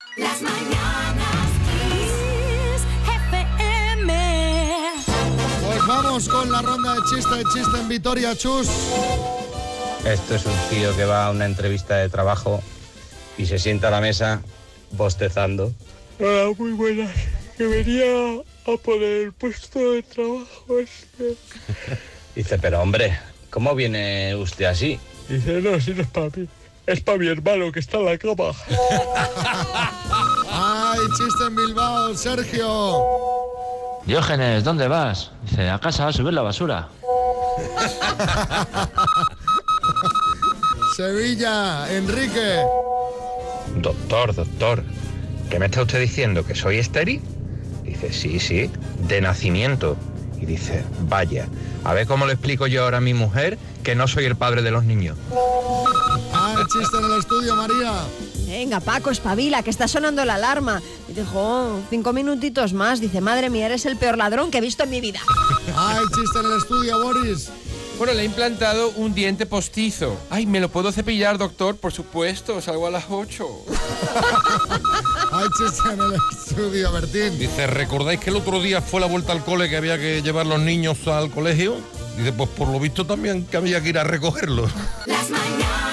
Las mañanas Kiss FM. Pues vamos con la ronda de chiste en Vitoria, Chus. Esto es un tío que va a una entrevista de trabajo y se sienta a la mesa bostezando. Hola, muy buenas. Que venía a poner el puesto de trabajo este. Dice, pero hombre, ¿cómo viene usted así? Dice, no, si no es para mí. Es para mi hermano que está en la cama. ¡Ay, chiste en Bilbao, Sergio! Diógenes, ¿dónde vas? Dice, a casa a subir la basura. Sevilla, Enrique. Doctor, ¿qué me está usted diciendo? ¿Que soy estéril? Dice, sí, de nacimiento. Y dice, vaya, a ver cómo le explico yo ahora a mi mujer que no soy el padre de los niños. ¡Ay, chiste en el estudio, María! Venga, Paco, espabila, que está sonando la alarma. Y dijo, 5 minutitos más. Dice, madre mía, eres el peor ladrón que he visto en mi vida. ¡Ay, chiste en el estudio, Boris! Bueno, le he implantado un diente postizo. Ay, ¿me lo puedo cepillar, doctor? Por supuesto, salgo a las 8. ¡Ay, chiste en el estudio, Bertín! Dice, ¿recordáis que el otro día fue la vuelta al cole que había que llevar los niños al colegio? Dice, pues por lo visto también que había que ir a recogerlos. Las mañanas